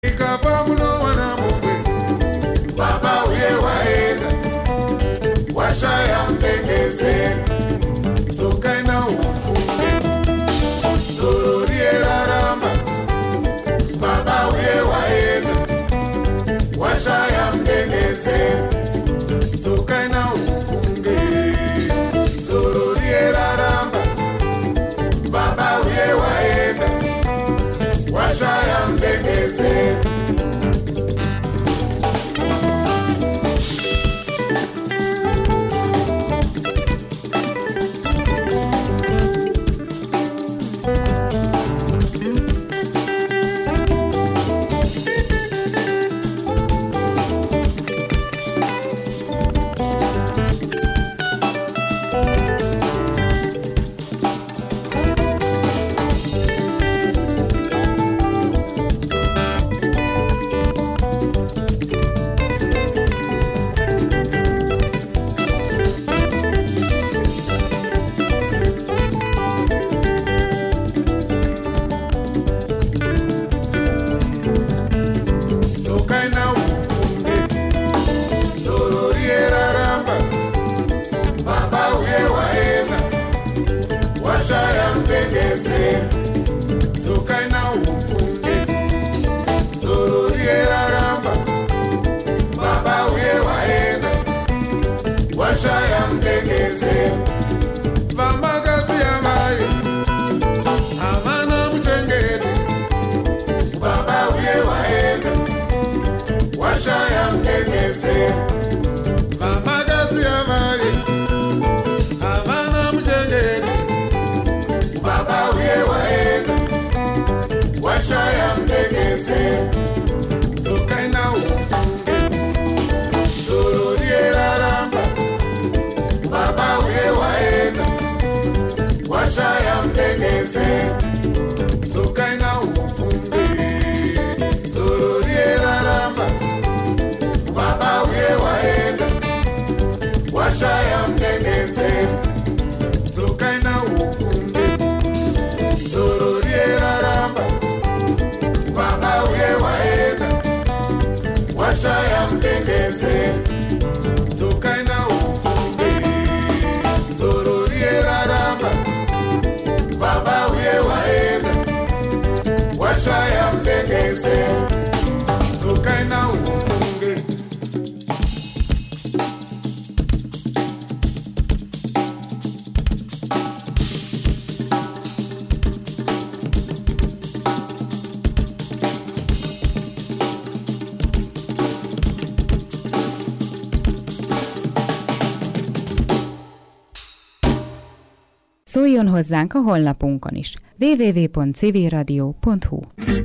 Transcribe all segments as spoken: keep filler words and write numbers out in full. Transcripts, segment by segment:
Szóljon hozzánk a honlapunkon is. double-u double-u double-u pont civil radio pont hu.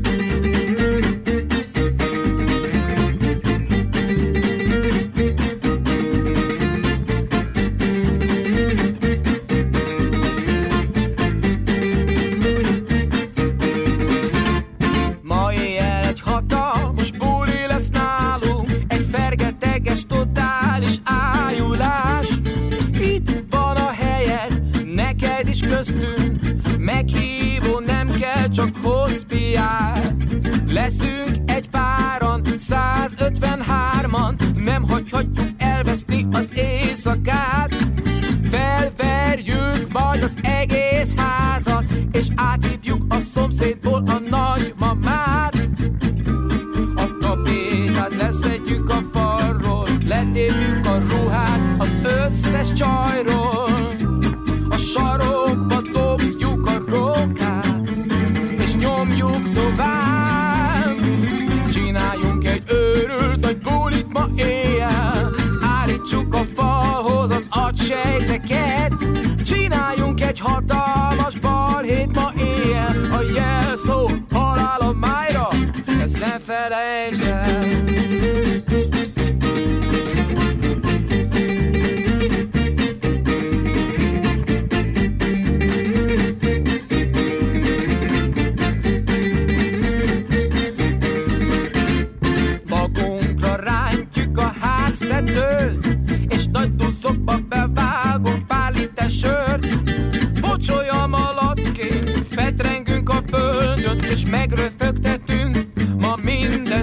Ma éjjel egy hatalmas buli lesz nálunk, egy fergeteges totális ájulás. Itt van a helyed, neked is köztünk, meghívó nem kell, csak hospiál. Leszünk egy páran, százötvenhárman, nem hagyhatjuk elveszni az éjszakát. Felverjük majd az egész házat, és áthívjuk a szomszédból a nagymamát. A tapétát leszedjük a falról, letépjük a ruhát az összes csajról. A sarokba dobjuk a rókát, és nyomjuk tovább. Csináljunk egy őrült nagy bulit ma éjjel, állítsuk a falhoz az agysejteket. Csináljunk egy hatalmas balhét ma éjjel, a jelszó halál a májra, ezt ne felejtsd el. És nagy duszokba bevágunk pár liter sört. Pocsolyam a lackén, fetrengünk a földön, és megröfögtetünk ma minden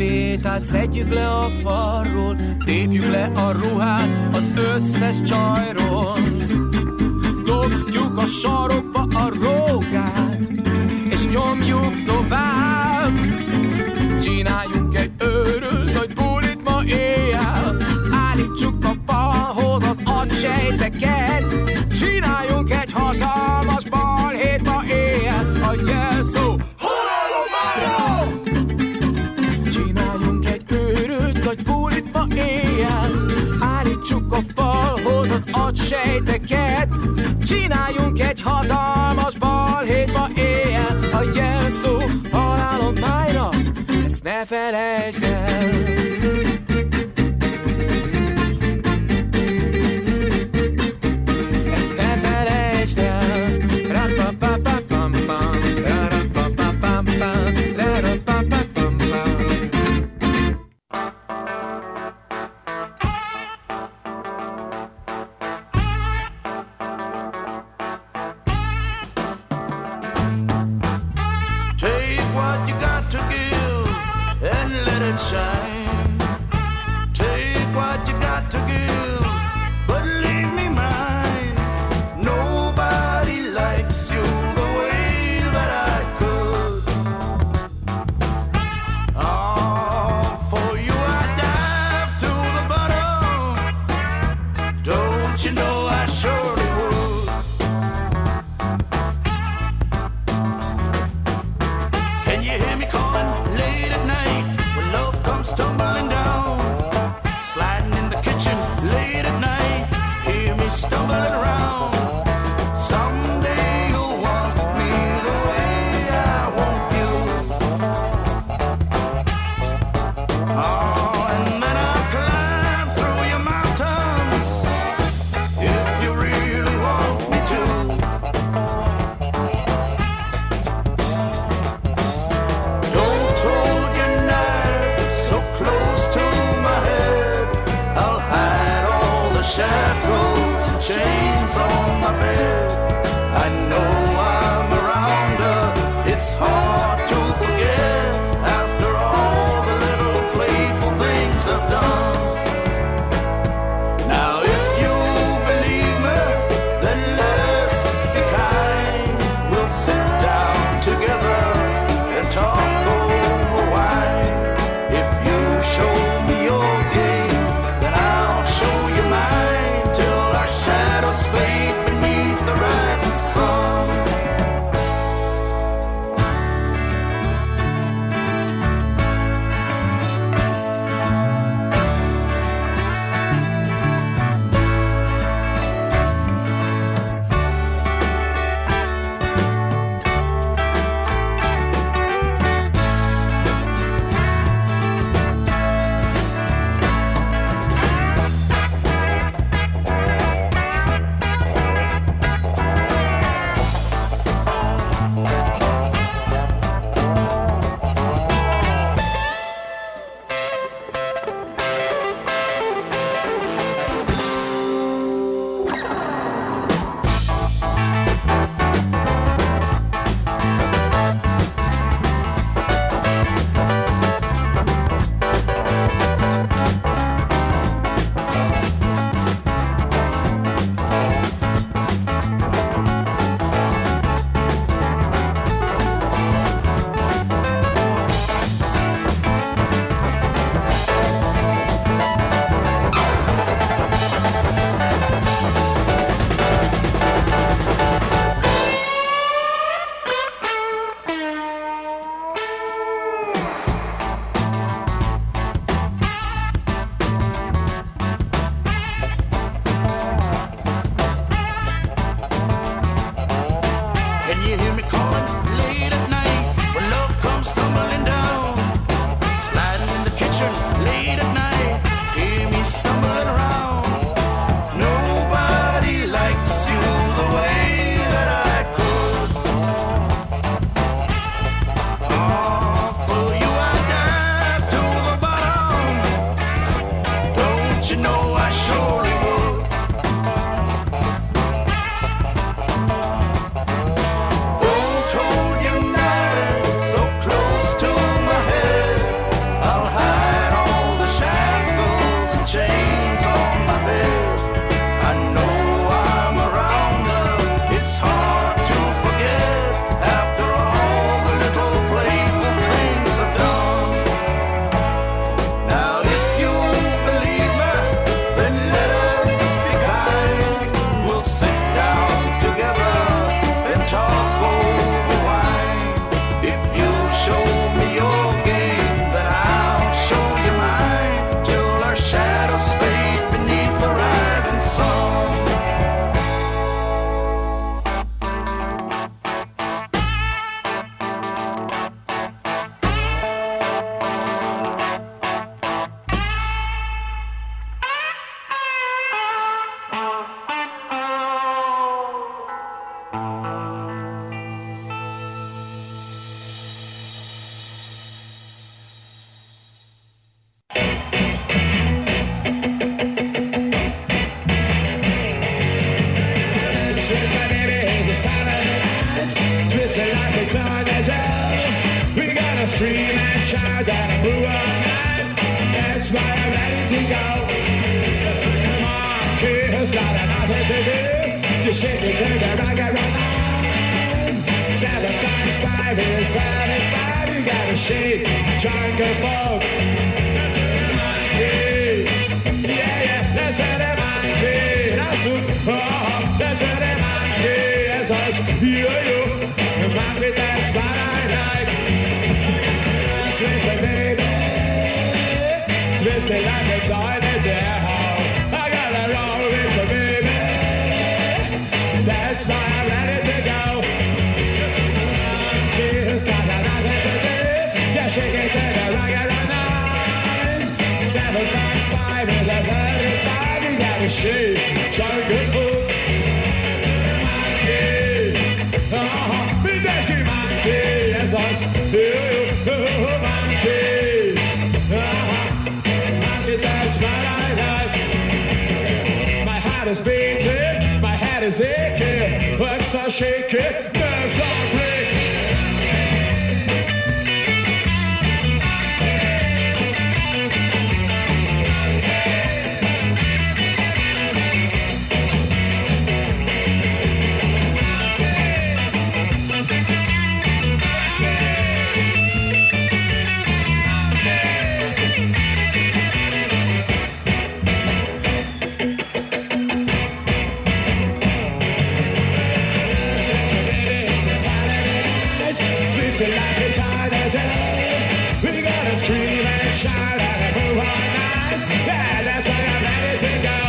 tapétát szedjük le a falról, tépjük le a ruhát az összes csajról. Dobjuk a sarokba a rógát, és nyomjuk tovább. Csináljunk egy őrült nagy bulit ma éjjel, állítsuk a falhoz az agysejteket. Csináljunk egy hatalmas balhét ma éjjel, a jelszó halálommára! Csináljunk egy őrült nagy bulit ma éjjel, állítsuk a falhoz az agysejteket. Csináljunk egy hatalmas balhét ma éjjel, a jelszó halálommára, ezt ne felejtsd el. Ezt ne felejtsd el. Ra-pa-pa-pa-pam-pam, ra-ra-pa-pa-pam-pam, ra-ra-pa-pa-pam-pam. Take what you got to give and let it shine. Take what you got to give, but leave me mine. Nobody likes you the way that I could. Oh, for you I'd dive to the bottom. Don't you know I surely would. Can you hear me calling late at night when love comes tumbling down? Sliding in the kitchen late at night, hear me stumbling around. Someday you'll want me the way I want you. Oh, and then I'll climb through your mountains if you really want me to. Don't hold your knife so close to my head. I'll hide all the shackles and chains on my bed. I know I'm around her. It's hard to forget after all the little playful things I've done. Now if you believe me, then let us be kind. We'll sit down together and talk over wine. If you show me your game, then I'll show you mine, till our shadows fade beneath the rising sun. Can you hear me calling late at night when love comes tumbling down? Sliding in the kitchen late at night, hear me stumbling around. Nobody likes you the way that I could. Oh, for you I dive to the bottom. Don't you know I surely would. Don't hold your metal. We gotta scream and shout and move all night. That's why I'm ready to go. The monkey has got nothing to do. Just shake it to the rock and roll. Seven times five is seventy-five. You gotta shake, jungle folks. That's the monkey. Yeah, yeah, that's the monkey. That's it. Oh, that's the monkey. That's us. Yeah, yeah. The monkey, that's what I like. Sweet baby. Twisted like it's on its air. I gotta roll with the baby. That's why I'm ready to go. He's got nothing to do. Yeah, shake it to the rock and roll nice. Seven times five is a thirty-five. You gotta shake, jungle boots. That's the monkey. Oh, big daisy monkey. That's us. Oh, oh, monkey. Oh, monkey, that's what I like. My heart is beating, my head is aching. Legs are shaking, nerves are breaking. Like it's hard as hell. We gotta scream and shout and move all night. Yeah, that's why I'm ready to go.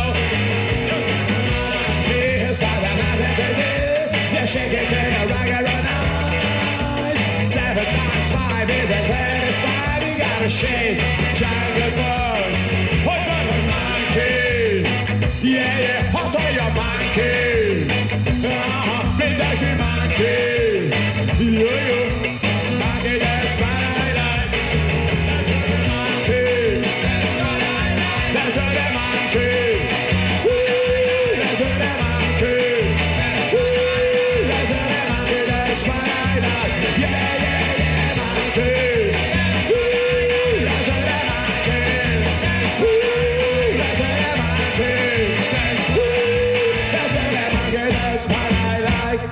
He's got nothing to do. Yeah, shake it to the rock and roll nice. Seven times five is a thirty-five. You gotta shake, jungle birds. Hold on the monkey. Yeah, yeah, hold on your monkey. Uh-huh, big daisy monkey. Yeah, yeah. That's what I like. That's what the monkey. That's what I like. That's what the monkey. That's what the monkey. That's what the monkey. That's what I like. Yeah, yeah, yeah, monkey. That's what the monkey. That's what the monkey. That's what the monkey. That's what I like.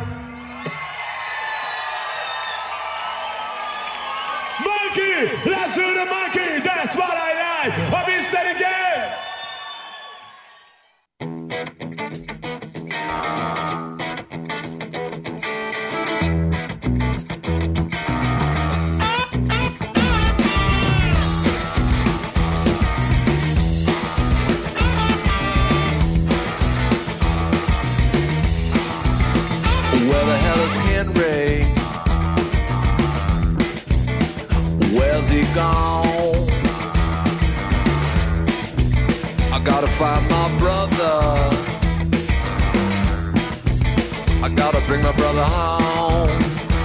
Monkey! Let's do the monkey! That's what I like! I'll be steady again! Where the hell is Henry? Where's he gone? I gotta find my brother. I gotta bring my brother home.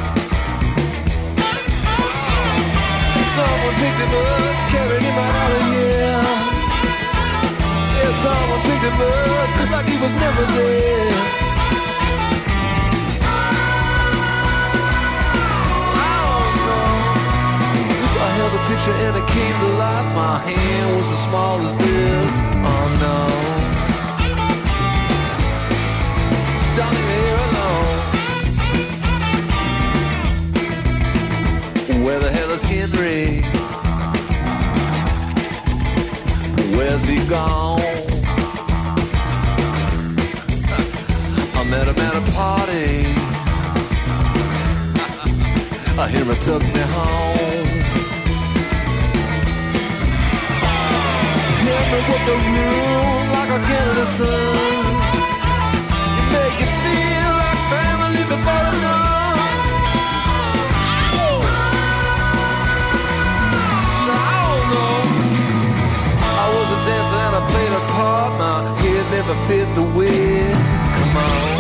Someone picked him up, carried him out of here. Yeah, someone picked him up like he was never dead. I held a picture and it came to life. My hand was as small as this. Oh no, don't leave me here alone. Where the hell is Henry? Where's he gone? I met him at a party. I hear him took me home. Hit me with the room like a Canada sun. Make you feel like family before it's done. So I don't know. I was a dancer and I played a part. My head never fit the wig. Come on.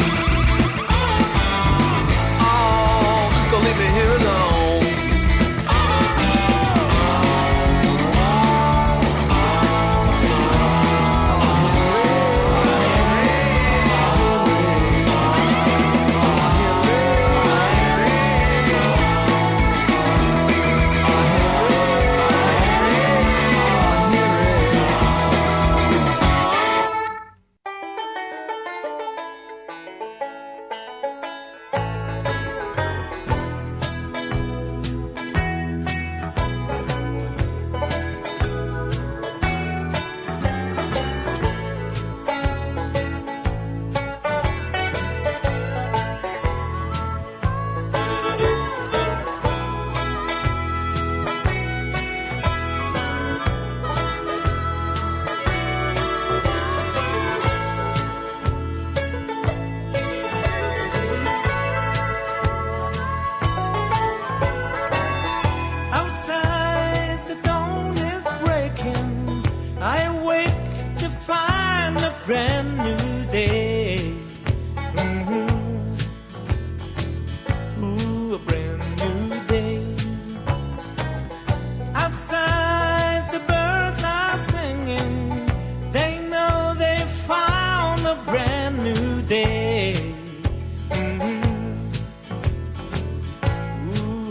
Oh, don't leave me here alone.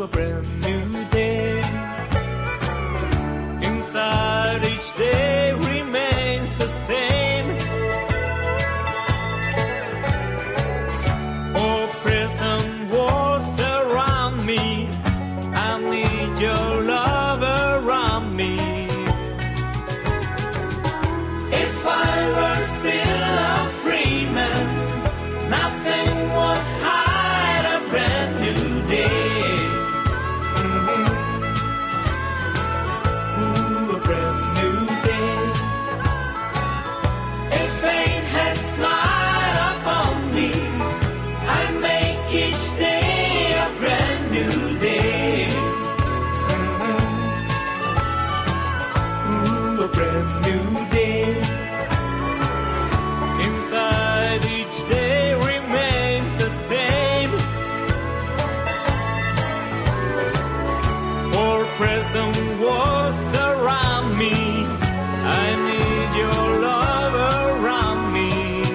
a brand new day. Inside each day remains the same. For present wars around me, I need your love around me. If I were still a free man, nothing would hide a brand new day. Mm-hmm. Ooh, a brand new day. If fate had smiled upon me, I'd make each day a brand new day. Mm-hmm. Ooh, a brand new day. Inside each day remains the same. For present wars around me, I need your love around me.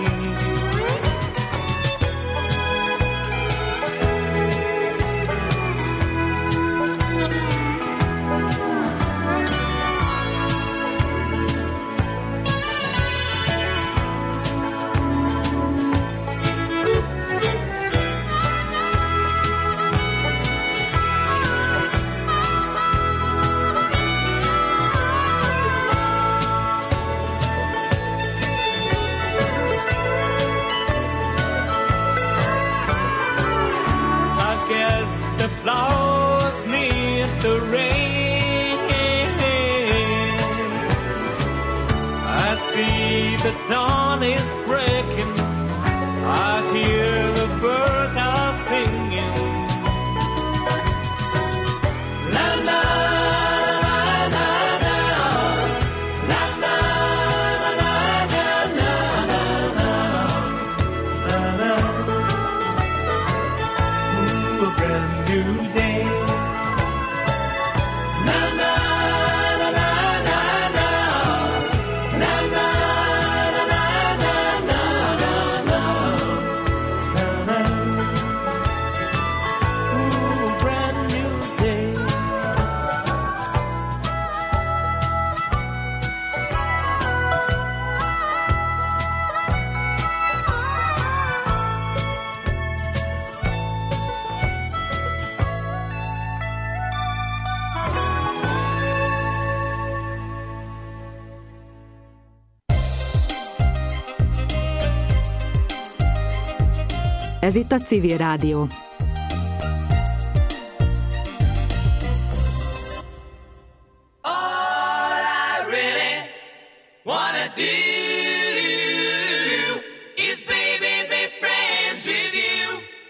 I guess the flowers need the rain. I see the dawn is breaking. I hear the birds are singing. La la la la la la la la la la la la la. Ooh, a brand new day. La la la la la la la la la la la la la la. Ooh, a brand new day. Ez itt a Civil Rádió. All I really wanna do is, baby, be friends with you.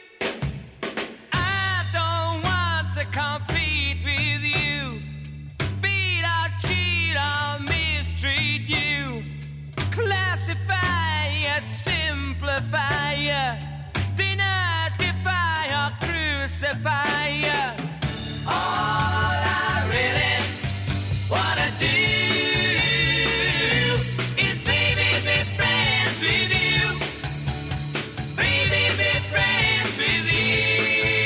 I don't want to compete with you, beat or cheat or mistreat you, classify or simplify you, demystify or crucify you. All I really wanna do is, baby, be friends with you. Baby, be friends with you.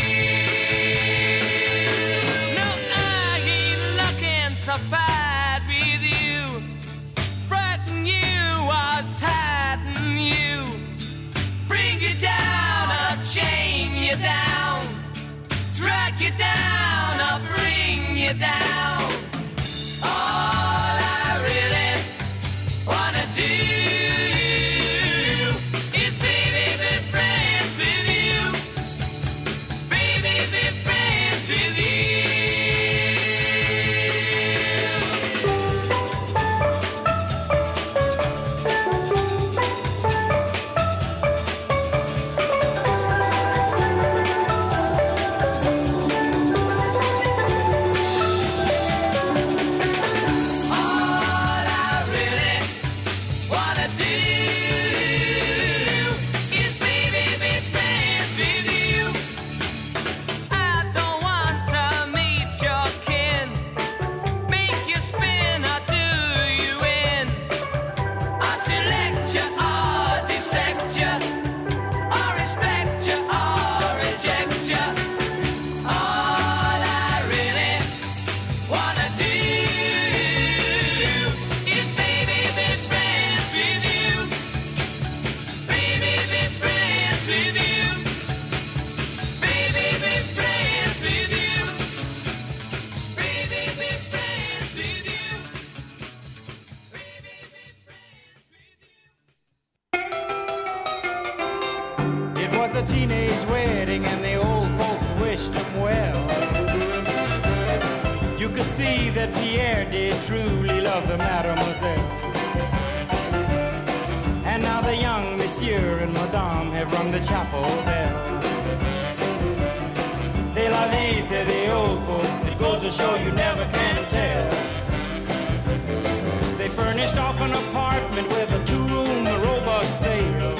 No, I ain't looking to fight with you, frighten you or tighten you, bring you down or chain you down, drag you down or bring you down. All I really wanna do is, baby, be friends with you. Baby, be friends with you. teenage wedding and the old folks wished them well. You could see that Pierre did truly love the mademoiselle. And now the young monsieur and madame have rung the chapel bell. C'est la vie, say the old folks, it goes to show you never can tell. They furnished off an apartment with a two-room robot sale.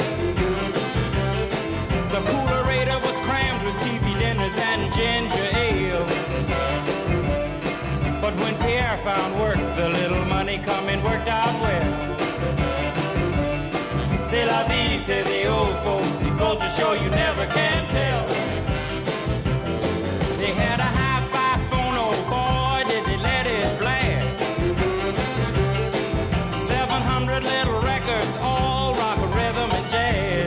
The coolerator was crammed with T V dinners and ginger ale. But when Pierre found work, the little money coming worked out well. C'est la vie, say the old folks, it goes to show you never can tell. They had a hi-fi phone, oh boy, did they let it blast. seven hundred little records, all rock, rhythm, and jazz.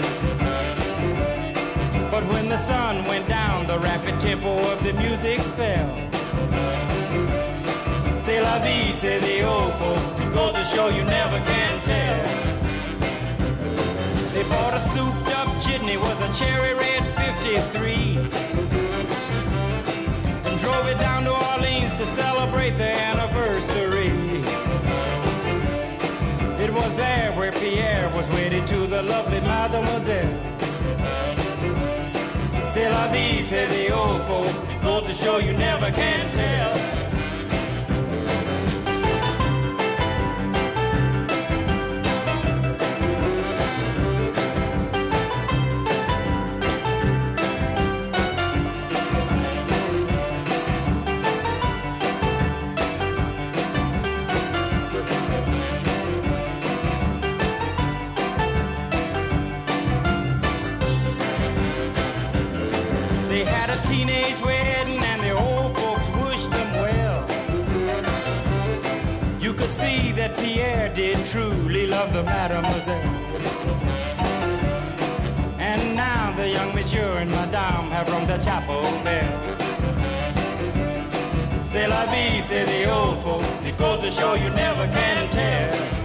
But when the sun went down, the rapid tempo of the music fell. C'est la vie, say the old folks, it goes to show you never can tell. They bought a souped up jitney, was a cherry red fifty-three, and drove it down to Orleans to celebrate their anniversary. It was there where Pierre was wedded to the lovely mademoiselle. C'est la vie, say the old folks, it goes to show you never can tell. Teenage wedding and the old folks wished them well. You could see that Pierre did truly love the mademoiselle. And now the young monsieur and madame have rung the chapel bell. C'est la vie, say the old folks, it goes to show you never can tell.